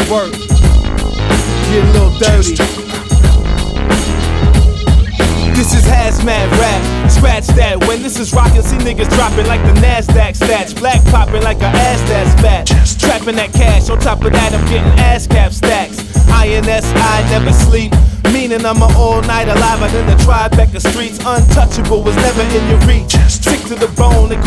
work, get a little dirty. This is hazmat rap, scratch that. When this is rockin', see niggas dropping like the NASDAQ stats. Black popping like a ass that's fat. Trapping that cash, on top of that I'm getting ASCAP stacks. INS, I never sleep, meaning I'm an all-nighter live out in the Tribeca streets. Untouchable was never in your reach. Sick to the bone, they call